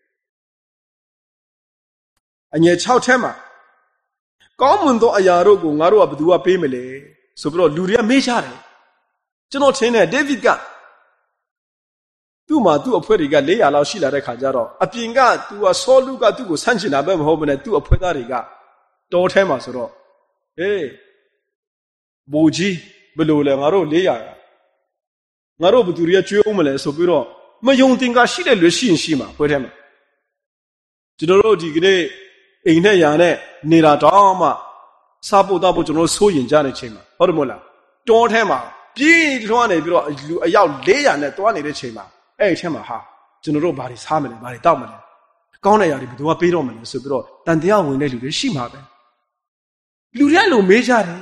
တဲ့အငယ်6ထဲမှာကောင်းမွန်သောအရာတို့ကိုငါတို့ကဘယ်သူကပေးမလဲဆိုပြီးတော့လူတွေကမေးကြတယ်ကျွန်တော်ထင်တယ်ဒေးဗစ်ကသူ့မှာသူ့အဖွဲ့တွေက400လောက်ရှိလာတဲ့ခါကျတော့အပြင်ကသူကဆောလူကသူ့ကိုဆန့်ကျင်တာပဲမဟုတ်ဘဲနဲ့သူ့အဖွဲ့သားတွေကတော်ထဲမှာဆိုတော့ဟေးဘူကြီးဘယ်လိုလဲငါတို့400ငါတို့ဘသူတွေကကျွေးအောင်မလဲဆိုပြီးတော့မယုံတင်ကရှိတဲ့လူရှိရင်ရှိမှာပွဲထဲမှာကျွန်တော်တို့ဒီကနေ့အိမ်နဲ့ယာနဲ့နေတာတော့မှစားဖို့တောက်ဖို့ကျွန်တော်စိုးရင်ကြတဲ့ချိန်မှာဟုတ်တယ်မဟုတ်လားတောထဲမှာပြေးထွန်းနေပြီးတော့လူအယောက်400နဲ့တွားနေတဲ့ချိန်မှာအဲ့ဒီထဲမှာဟာကျွန်တော်တို့ဘာတွေစားမလဲဘာတွေတောက်မလဲကောင်းတဲ့ຢာတွေဘယ်သူကပေးတော့မလဲဆိုပြီးတော့တန်တရားဝင်တဲ့လူတွေရှိမှာပဲလူတွေအဲ့လိုမေးကြတယ်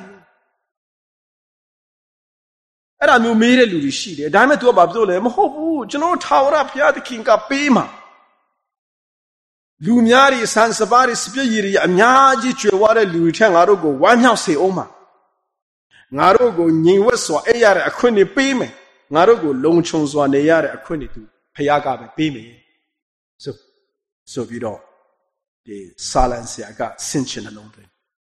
အဲ့ဒါမျိုးမေးတဲ့လူတွေရှိတယ်ဒါပေမဲ့ तू ကဘာပြောလဲမဟုတ်ဘူးကျွန်တော်ထာဝရဘုရားသခင်ကပေးမှာလူများတွေဆန်စပါးတွေစပြည့်ရည်တွေအများကြီးကျွေဝါတဲ့လူတွေထက်ငါတို့ကိုဝမ်းမြောက်စေအောင်မှာငါတို့ကိုငြိမ်ဝတ်စွာအိပ်ရတဲ့အခွင့်တွေပေးမယ်ငါတို့ကိုလုံခြုံစွာနေရတဲ့အခွင့်တွေ तू ဘုရားကပဲပေးမယ်ဆိုပြီးတော့ဒီဆာလန်ဆရာကဆင်ချင်နှလုံးသွင်း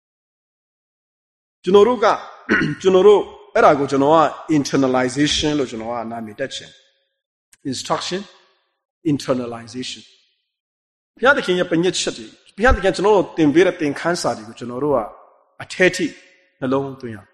ကျွန်တော်တို့အဲ့ဒါကိုကျွန်တော်က internalization လို့ကျွန်တော်ကနာမည်တက်ချင် instruction internalization ဘုရားသခင်ရဲ့ပညတ်ချက်တွေဘုရားသခင်ကျွန်တော်တို့သင်ပေးတဲ့သင်ခန်းစာတွေကိုကျွန်တော်တို့ကအထဲထိနှလုံးသွင်းရ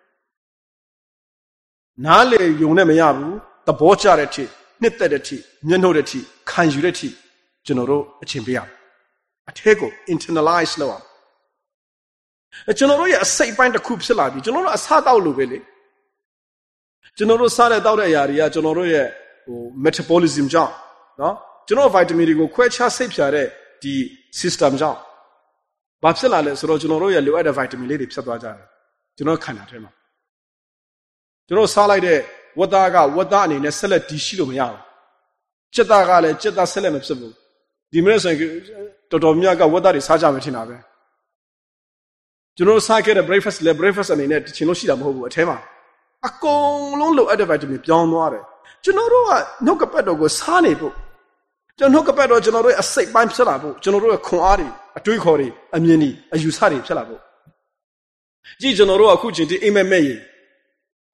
နားလေယုံနဲ့မရဘူးသဘောကျတဲ့ထိနှစ်သက်တဲ့ထိမျက်နှုတ်တဲ့ထိခံယူတဲ့ထိကျွန်တော်တို့အချိန်ပေးရအထဲကို internalize လုပ်အောင်ကျွန်တော်တို့ရဲ့အစိတ်အပိုင်းတစ်ခုဖြစ်လာပြီကျွန်တော်တို့အစားတောက်လို့ပဲလေကျွန်တော်တို့စားတဲ့တောက်တဲ့အရာတွေကကျွန်တော်တို့ရဲ့metabolism ကြောင့်နော်ကျွန်တော် vitamin တွေကိုခွဲခြားစိတ်ဖြာတဲ့ဒီ system ကြောင့်ဘာဖြစ်လာလဲဆိုတော့ကျွန်တော်တို့ရဲ့လိုအပ်တဲ့ vitamin လေးတွေဖြတ်သွားကြတယ်ကျွန်တော်ခန္ဓာထဲမှာကျွန်တော်စားလိုက်တဲ့ဝတ်သားကဝတ်သားအနေနဲ့ဆက်လက်တည်ရှိလို့မရဘူးจิตသားကလည်းจิตသားဆက်လက်မဖြစ်ဘူးဒီမနေ့ဆိုရင်တော်တော်များကဝတ်သားတွေစားကြမယ်ထင်တာပဲကျွန်တော်စားခဲ့တဲ့ breakfast အနေနဲ့တချင်လို့ရှိတာမဟုတ်ဘူးအထဲမှာအကုန်လုံးလိုအပ်တဲ့ vitamin ပြောင်းသွားတယ်ကျွန်တော်တို့ကနှုတ်ကပတ်တော်ကိုစားနေဖို့ကျွန်တော်နှုတ်ကပတ်တော်ကျွန်တော်တို့ရဲ့အစိတ်ပိုင်းဖြစ်လာဖို့ကျွန်တော်တို့ရဲ့ခွန်အားတွေအတွေးခေါ်တွေအမြင်တွေအယူဆတွေဖြစ်လာဖို့ကြည့်ကျွန်တော်တို့ကအခုချိန်ဒီအိမ်မက်မဲ့ရင်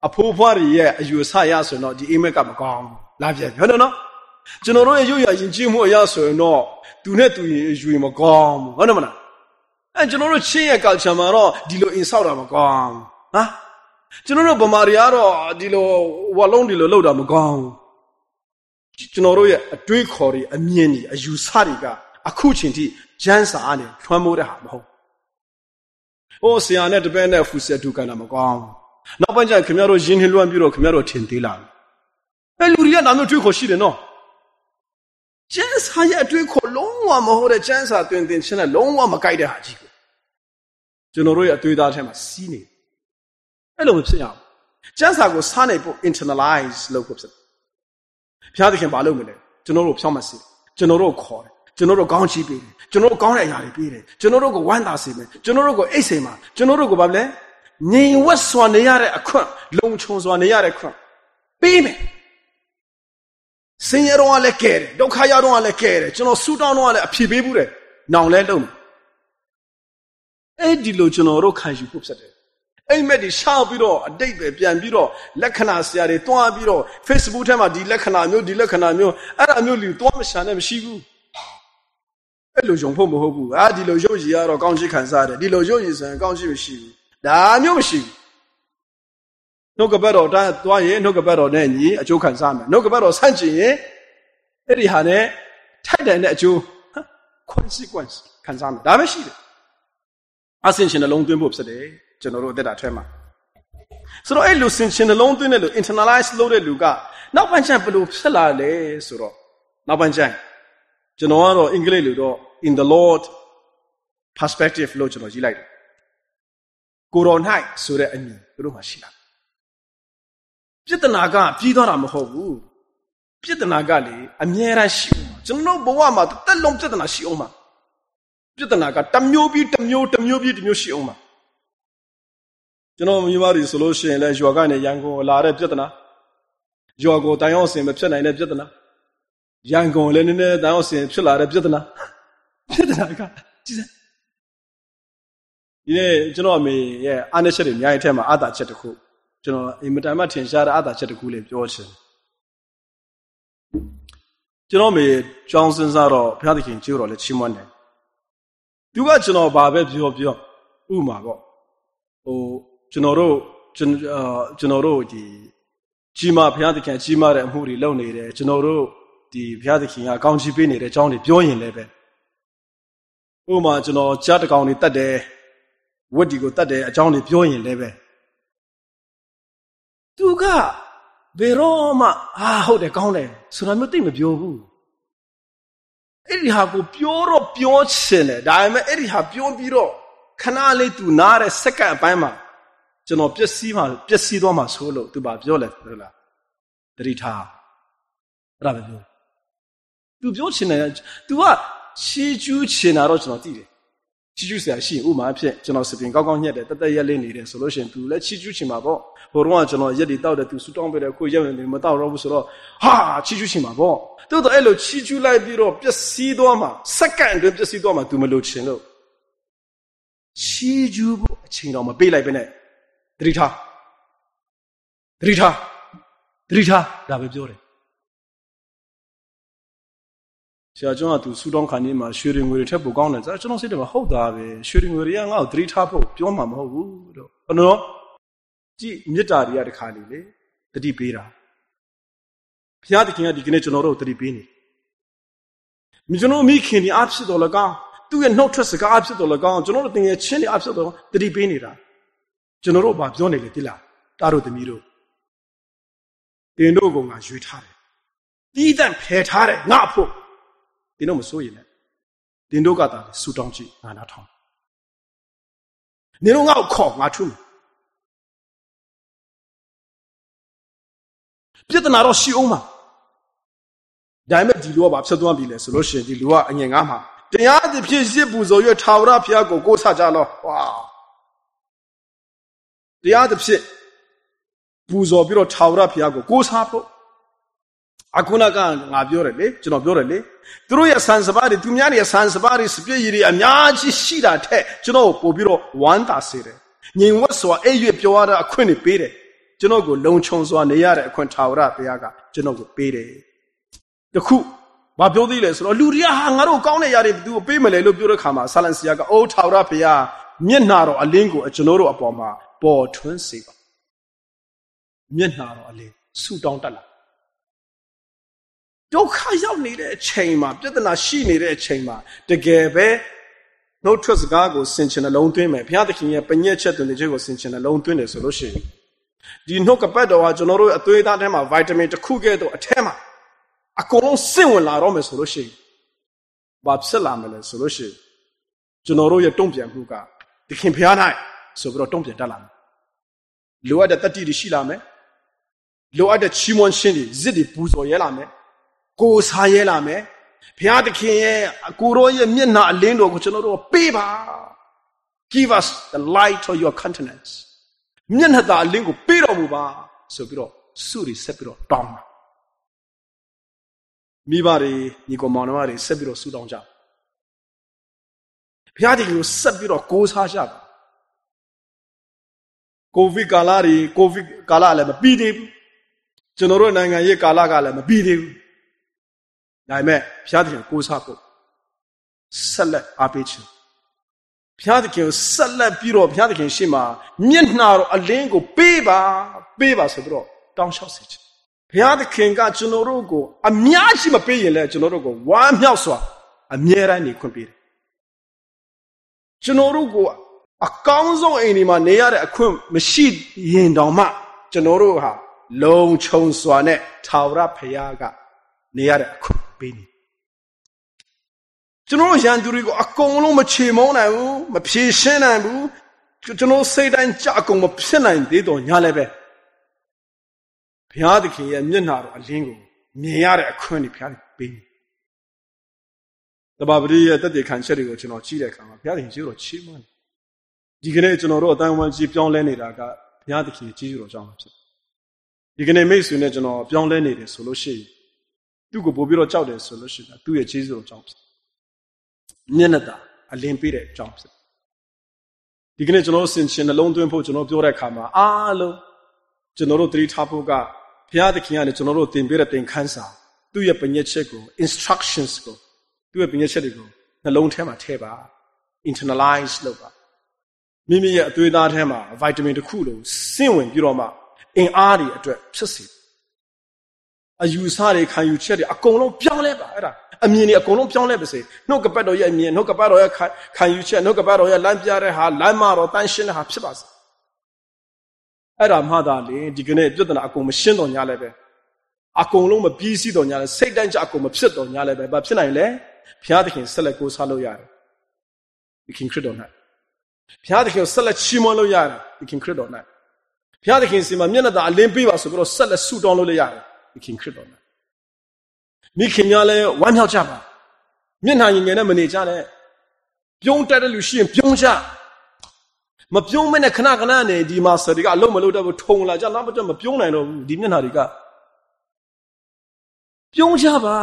အဖိုးဖွားတွေရဲ့အယူဆရဆိုတော့ဒီအိမ်မက်ကမကောင်းဘူးလားပြပြောတယ်နော်ကျွန်တော်တို့ရဲ့ရုပ်ရရင်ကြီးမှုအရဆိုရင်တော့သူနဲ့သူရဲ့အယူမကောင်းဘူးဟုတ်တယ်မလားကျွန်တော်တို့ချင်းရဲ့ culture မှာတော့ဒီလိုအင်ဆောက်တာမကောင်းဟာကျွန်တော်တို့ဗမာတွေကတော့ဒီလိုဝါလုံးဒီလိုလောက်တာမကောင်းကျွန်တော်တို့ရဲ့အတွေးခေါ်တွေအမြင်တွေအယူဆတွေကအခုချိန်ထိဂျမ်းစာအနေထွန်းမိုးတဲ့ဟာမဟုတ်ဟိုဆရာနဲ့တပည့်နဲ့ဖူဆက်ဒုက္ခနာမကောင်းနောက်ပိုင်းကျခင်ဗျားတို့ရင်းနှီးလွှမ်းပြီးတော့ခင်ဗျားတို့ထင်သေးလားလူတွေကနာမျိုးတွေးခေါ်ရှိတယ်နော်ဂျမ်းစာရဲ့အတွေးခေါ်လုံးဝမဟုတ်တဲ့ဂျမ်းစာတွင်တင်ချင်းနဲ့လုံးဝမကိုက်တဲ့ဟာကြီးကိုကျွန်တော်တို့ရဲ့အတွေးသားထဲမှာစီးနေအဲ့လိုမဖြစ်ရဘူးကျမ်းစာကိုစားနေဖို့ internalize လုပ်ဖို့ဖြစ်ဘုရားသခင်ဘာလုပ်မလဲကျွန်တော်တို့ဖြောင်းမစေကျွန်တော်တို့ခေါ်တယ်ကျွန်တော်တို့ကောင်းချီးပေးတယ်ကျွန်တော်တို့ကောင်းတဲ့အရာတွေပေးတယ်ကျွန်တော်တို့ကိုဝမ်းသာစေမယ်ကျွန်တော်တို့ကိုအိတ်စိမ်ပါကျွန်တော်တို့ကိုဘာလဲငြိမ်ဝတ်စွာနေရတဲ့အခွင့်လုံခြုံစွာနေရတဲ့ခွင့်ပေးမယ်ဆင်းရဲတော့လည်းကဲတယ်ဒုက္ခရောက်တော့လည်းကဲတယ်ကျွန်တော်ဆူတောင်းတော့လည်းအဖြစ်ပေးဘူးတယ်နောင်လဲလုံးအဲ့ဒီလိုကျွန်တော်တို့ခံယူဖို့ဖြစ်တယ်အိမ်မက်တွေရှောက်ပြီးတော့အတိတ်ပဲပြန်ပြီးတော့လက္ခဏာဆရာတွေတွားပြီးတော့ Facebook ထဲမှာဒီလက္ခဏာမျိုးဒီလက္ခဏာမျိုးအဲ့ဒါမျိုးလူတွားမရှာနဲ့မရှိဘူးအဲ့လိုယုံဖို့မဟုတ်ဘူးဒီလိုယုံကြည်ရတော့ကောင်းချီးခံစားရတယ်ဒီလိုယုံကြည်ဆိုရင်ကောင်းချီးမရှိဘူးဒါမျိုးမရှိဘူးနှုတ်ကပတ်တော်တွားရင်နှုတ်ကပတ်တော်နဲ့ညီအကျိုးခံစားမယ်နှုတ်ကပတ်တော်ဆန့်ကျင်ရင်အဲ့ဒီဟာနဲ့ထိုက်တယ်တဲ့အကျိုး consequence ခံစားမယ်ဒါပဲရှိတယ်အဆင်ရှင်နှလုံးသွင်းဖို့ဖြစ်တယ်ကျွန်တော်တို့အသက်တာထဲမှာဆိုတော့အဲ့လိုဆင်ရှင်နှလုံးသွင်းတဲ့လူ internalize လုပ်တဲ့လူကနောက်ပိုင်းကျရင်ဘယ်လိုဖြစ်လာလဲဆိုတော့နောက်ပိုင်းကျရင်ကျွန်တော်ကတော့အင်္ဂလိပ်လိုတော့ in the Lord perspective လို့ကျွန်တော်ရေးလိုက်တယ်ကိုတော်၌ဆိုတဲ့အမြင်တို့မှရှိလာပြဿနာကပြီးသွားတာမဟုတ်ဘူးပြဿနာကလေအမြဲတမ်းရှိဦးကျွန်တော်ဘဝမှာတက်လုံးပြဿနာရှိအောင်မှာပြဿနာကတစ်မျိုးပြီးတစ်မျိုးတစ်မျိုးပြီးတစ်မျိုးရှိအောင်မှာကျွန်တော်မိမတွေဆိုလို့ရှိရင်လည်းရွာကနေရန်ကုန်လာတဲ့ပြဿနာရွာကိုတိုင်အောင်စင်မဖြစ်နိုင်တဲ့ပြဿနာရန်ကုန်လည်းနည်းနည်းတိုင်အောင်စင်ဖြစ်လာတဲ့ပြဿနာကကြည့်စမ်းဒီနေ့ကျွန်တော်အမေရဲ့အားနည်းချက်တွေအများကြီးထဲမှာအသာချက်တစ်ခုကျွန်တော်အင်မတန်မှထင်ရှားတဲ့အသာချက်တစ်ခုလေးပြောချင်ကျွန်တော်အမေကျောင်းစဉ်းစားတော့ဘုရားသခင်ကြိုးတော်လည်းချီးမွမ်းတယ်သူကကျွန်တော်ဘာပဲပြောဥမာပေါ့ကျွန်တော်တို့ဒီကြီးမားဘုရားသခင်ကြီးမားတဲ့အမှုတွေလုပ်နေတယ်ကျွန်တော်တို့ဒီဘုရားသခင်ကကောင်းချီးပေးနေတဲ့အကြောင်းတွေပြောရင်လည်းပဲဥမာကျွန်တော်ကြားတကောင်တွေတတ်တယ်ဝတ်ဒီကိုတတ်တယ်အကြောင်းတွေပြောရင်လည်းပဲသူကဘယ်တော့မှဟုတ်တယ်ကောင်းတယ်ဆိုတာမျိုးသိမပြောဘူးအဲ့ဒီဟာကိုပြောတော့ပြောချင်တယ်ဒါပေမဲ့အဲ့ဒီဟာပြောပြီးတော့ခဏလေးသူနားတဲ့စက္ကန့်အပိုင်းမှာကျွန်တော်ပျက်စီးသွားမှာဆိုလို့သူပါပြောလဲဟုတ်လားတတိထားအဲ့ဒါပဲပြောသူပြောချင်တယ်သူကချီးကျူးချင်တာတော့ကျွန်တော်သိတယ်ချီးကျူးစရာရှိရင်ဥမာအဖြစ်ကျွန်တော်စပင်ကောင်းကောင်းညက်တယ်တက်ရက်လေးနေတယ်ဆိုလို့ရှိရင်သူလည်းချီးကျူးချင်မှာပေါ့ဟိုတော့ကကျွန်တော်ရက်တွေတောက်တယ်သူဆူတောင်းပေးတယ်အခုရက်နေမတောက်တော့ဘူးဆိုတော့ချီးကျူးချင်မှာပေါ့တိုးတော့အဲ့လိုချီးကျူးလိုက်ပြီးတော့ပျက်စီးသွားမှာစက္ကန့်အတွင်းပျက်စီးသွားမှာသူမလို့ချင်လို့ချီးကျူးဖို့အချိန်တော့မပေးလိုက်ပဲနဲ့သတိထားဒါပဲပြောတယ်ဆရာကျောင်းကသူဆူတောင်းခံနေမှာရွှေရင်ငွေတွေထက်ပိုကောင်းတယ်ကျွန်တော်စိတ်ထဲမှာဟုတ်တာပဲရွှေရင်ငွေတွေကငါ့ကိုသတိထားဖို့ပြောမှာမဟုတ်ဘူးတော့ဘယ်တော့ကြည့်မေတ္တာတွေကတခါလေသတိပေးတာဘုရားသခင်ကဒီကနေ့ကျွန်တော်တို့သတိပေးနေကျွန်တော်မိခင်ဒီအားဖြစ်တော်လည်းကောင်းသူ့ရဲ့နှုတ်ထွက်စကားအားဖြစ်တော်လည်းကောင်းကျွန်တော်တို့တင်ငယ်ချင်းတွေအားဖြစ်တော်သတိပေးနေတာကျွန်တော်တို့ဘာပြောနေလဲသိလားတားတို့သမီးတို့တင်တို့ကငါရွေးထားတယ်တီးတန့်ဖယ်ထားတယ်ငါဖို့တင်တို့မစိုးရင်လည်းတင်တို့ကတာဆူတောင်းကြည့်ငါနားထောင်နေတော့ငါ့ကိုခေါ်ငါထုပြဿနာတော့ရှိအောင်မှာဒါပေမဲ့ဒီလူကဘာဖြစ်သွားပြီလဲဆိုလို့ရှိရင်ဒီလူကအငြင်ငါမှာတရားသဖြင့်ရစ်ပူဇော်ရွထာဝရဘုရားကိုကိုးဆကြလောဝါတရားသဖြင့်ပူဇော်ပြီးတော့ထာဝရဘုရားကိုကိုးစားဖို့အခုနကငါပြောတယ်လေကျွန်တော်ပြောတယ်လေသူတို့ရဲ့ဆန်စပါးတွေသူများရဲ့ဆန်စပါးတွေစပြည့်ရည်အများကြီးရှိတာထက်ကျွန်တော်ပို့ပြီးတော့ဝမ်းသာစေတယ်ငြိမ်ဝတ်စွာအဲ့ရွေ့ပြောရတာအခွင့်နဲ့ပေးတယ်ကျွန်တော်ကိုလုံခြုံစွာနေရတဲ့အခွင့်ထာဝရဘုရားကကျွန်တော်ကိုပေးတယ်တခုဘာပြောသေးလဲဆိုတော့လူတွေကဟာငါတို့ကောင်းတဲ့ຢာတွေသူ့ကိုပေးမလဲလို့ပြောတဲ့ခါမှာဆာလန်စီယာကအိုးထာဝရဘုရားမျက်နှာတော်အလင်းကိုကျွန်တော်တို့အပေါ်မှာပေါ်ထွန်းစေပါမျက်နှာတော်အလင်းဆူတောင်းတတ်လာဒုက္ခရောက်နေတဲ့အချိန်မှာပြဿနာရှိနေတဲ့အချိန်မှာတကယ်ပဲနှုတ်ထွက်စကားကိုဆင်ခြင်နှလုံးသွင်းမယ်ဘုရားသခင်ရဲ့ပညတ်ချက်သွင်းတဲ့ချက်ကိုဆင်ခြင်နှလုံးသွင်းတယ်ဆိုလို့ရှိရင်ဒီနှုတ်ကပတ်တော်ကကျွန်တော်တို့အသွေးသားထဲမှာဗိုက်တာမင်တစ်ခုကဲ့သို့အထက်မှာအကုန်လုံးစင့်ဝင်လာတော့မယ်ဆိုလို့ရှိရင်ဘာဖြစ်လာမလဲဆိုလို့ရှိရင်ကျွန်တော်တို့ရဲ့တုံ့ပြန်မှုကသခင်ဘုရား၌ဆိုပြီးတော့တုံ့ပြန်တတ်လာမယ်လိုအပ်တဲ့တတိတွေရှိလာမယ်လိုအပ်တဲ့ချီးမွမ်းခြင်းတွေဇစ်တွေပူဇော်ရဲလာမယ်ကိုးစားရဲလာမယ်ဘုရားသခင်ရဲ့ကိုရောရဲ့မျက်နှာအလင်းတော်ကိုကျွန်တော်တို့ပေးပါ give us the light of your countenance မျက်နှာသားအလင်းကိုပေးတော်မူပါဆိုပြီးတော့ဆုတွေဆက်ပြီးတော့တောင်းတာမိဘတွေညီကောင်မောင်နှမတွေဆက်ပြီးတော့ဆုတောင်းကြဘုရားသခင်ကိုဆက်ပြီးတော့ကိုးစားကြပါကိုဗစ်ကာလလည်းမပြီးသေးဘူးကျွန်တော်တို့နိုင်ငံရဲ့ကာလကလည်းမပြီးသေးဘူးဒါပေမဲ့ဘုရားသခင်ကိုးစားဖို့ဆက်လက်အားပေးခြင်းဘုရားသခင်ကိုဆက်လက်ပြီးတော့ဘုရားသခင်ရှေ့မှာမျက်နှာတော်အလင်းကိုပေးပါဆိုပြီးတော့တောင်းလျှောက်စေခြင်းဘုရားသခင်ကကျွန်တော်တို့ကိုအများကြီးမပေးရင်လည်းကျွန်တော်တို့ကိုဝမ်းမြောက်စွာအမြဲတမ်းနေခွင့်ပေးတယ်ကျွန်တော်တို့ကိုအကောင်းဆုံးအိမ်ဒီမှာနေရတဲ့အခွင့်မရှိရင်တောင်မှကျွန်တော်တို့ဟာလုံခြုံစွာနဲ့ထာဝရဘုရားကနေရတဲ့အခွင့်ပေးနေကျွန်တော်ရန်သူတွေကိုအကုန်လုံးမချေမုန်းနိုင်ဘူးမဖြေရှင်းနိုင်ဘူးကျွန်တော်စိတ်တိုင်းကြအကုန်မဖြစ်နိုင်သေးတော့ညာလည်းပဲဘုရားသခင်ရဲ့မျက်နှာတော်အလင်းကိုမြင်ရတဲ့အခွင့်တွေဘုရားသခင်ပေးနေတဘာပတိရဲ့တက်တည်ခံချက်တွေကိုကျွန်တော်ကြည့်တဲ့အခါမှာဘုရားသခင်ကြီးတော်ချီးမွမ်းဒီကနေ့ကျွန်တော်တို့အတိုင်းအဝန်းကြီးပြောင်းလဲနေတာကဘုရားသခင်ကြီးတော်ကြောင့်ဖြစ်ဒီကနေ့မိတ်ဆွေနဲ့ကျွန်တော်ပြောင်းလဲနေတယ်ဆိုလို့ရှိရင်သူ့ကိုပို့ပြီးတော့ကြောက်တယ်ဆိုလို့ရှိရင်သူ့ရဲ့ကြီးတော်ကြောင့်ဖြစ်မျက်နှာသာအလင်းပေးတဲ့အကြောင်းဖြစ်ဒီကနေ့ကျွန်တော်တို့ဆင်ခြင်နှလုံးသွင်းဖို့ကျွန်တော်ပြောတဲ့အခါမှာအားလုံးကျွန်တော်တို့သတိထားဖို့ကဘုရားသခင်ကလည်းကျွန်တော်တို့သင်ပေးတဲ့သင်ခန်းစာသူ့ရဲ့ပညတ်ချက်ကို instructions ကိုသူ့ရဲ့ပညတ်ချက်တွေကိုနှလုံးထဲမှာထည့်ပါ internalize လုပ်ပါမိမိရဲ့အသွေးသားထဲမှာ vitamin တစ်ခုလုံးစင့်ဝင်ပြီးတော့မှအင်အားတွေအတွက်ဖြစ်စေအယူဆတွေခံယူချက်တွေအကုန်လုံးပြောင်းလဲပါအဲ့ဒါအမြင်တွေအကုန်လုံးပြောင်းလဲပါစေနှုတ်ကပတ်တော်ရဲ့အမြင်နှုတ်ကပတ်တော်ရဲ့ခံယူချက်နှုတ်ကပတ်တော်ရဲ့လမ်းပြတဲ့ဟာလမ်းမတော်တန်ရှင်းတဲ့ဟာဖြစ်ပါစေအဲ့ဒါမှသာလေဒီကနေ့ပြဿနာအကုန်မရှင်းတော့ညာလဲပဲအကုန်လုံးမပြီးစီးတော့ညာလဲစိတ်တိုင်းကြအကုန်မဖြစ်တော့ညာလဲပဲဘာဖြစ်နိုင်လဲဘုရားသခင်ဆက်လက်ကိုးစားလို့ရတယ်ဒီခင်ခရစ်တော်၌ဘုရားသခင်ဆက်လက်ချီးမွမ်းလို့ရတယ်ဒီခင်ခရစ်တော်၌ဘုရားသခင်စီမှာမျက်နှာသာအလင်းပေးပါဆိုပြီးတော့ဆက်လက်ဆုတောင်းလို့ရတယ်ဒီခင်ခရစ်တော်၌မိခင်များလည်းဝမ်းမြောက်ကြပါမျက်နှာငယ်ငယ်နဲ့မနေကြနဲ့ပြုံးတက်တဲ့လူရှိရင်ပြုံးကြမပြုံးမနဲ့ခဏနဲ့ဒီမှာစတွေကအလုံးမလုံးတော့ထုံလာကြနောက်တော့မပြုံးနိုင်တော့ဘူးဒီမျက်နှာတွေကပြုံးကြပါ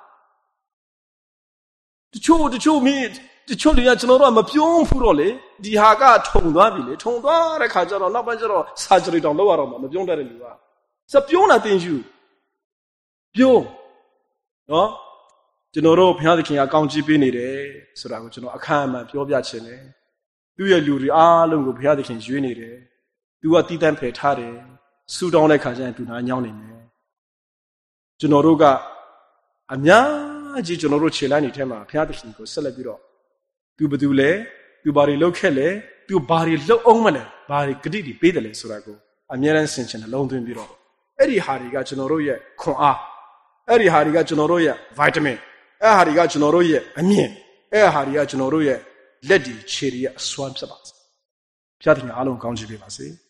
တချို့တွေကကျွန်တော်တို့ကမပြုံးဘူးတော့လေဒီဟာကထုံသွားပြီလေထုံသွားတဲ့ခါကျတော့နောက်ပိုင်းကျတော့ surgery တောင်လုပ်ရတော့မှာမပြုံးတတ်တဲ့လူကစပြုံးတာတင်ယူပြုံးနော်ကျွန်တော်တို့ဘုရားသခင်ကကောင်းချီးပေးနေတယ်ဆိုတာကိုကျွန်တော်အခမ်းအမှန်ပြောပြချင်တယ်သူ့ရဲ့လူတွေအားလုံးကိုဘုရားသခင်ရွေးနေတယ်သူကတည်တံ့ဖယ်ထားတယ်ဆူတောင်းတဲ့ခါကျရင်သူနာညောင်းနေတယ်ကျွန်တော်တို့ကအများကြီးကျွန်တော်တို့ခြေလမ်းတွေထဲမှာဘုရားသခင်ကိုဆက်လက်ပြီးတော့သူဘယ်သူလဲသူဘာတွေလုပ်ခဲ့လဲသူဘာတွေလုပ်အောင်မလဲဘာတွေဂတိတွေပေးတယ်လဲဆိုတာကိုအမြဲတမ်းဆင်ခြင်နှလုံးသွင်းပြီးတော့အဲ့ဒီဟာတွေကကျွန်တော်တို့ရဲ့ခွန်အားအဲ့ဒီဟာတွေကကျွန်တော်တို့ရဲ့ vitamin အဲ့ဟာတွေကကျွန်တော်တို့ရဲ့အမြင်အဲ့ဟာတွေကကျွန်တော်တို့ရဲ့လက်ဒီခြေတွေရဲ့အစွမ်းဖြစ်ပါစေဘုရားသခင်အားလုံးကောင်းချီးပေးပါစေ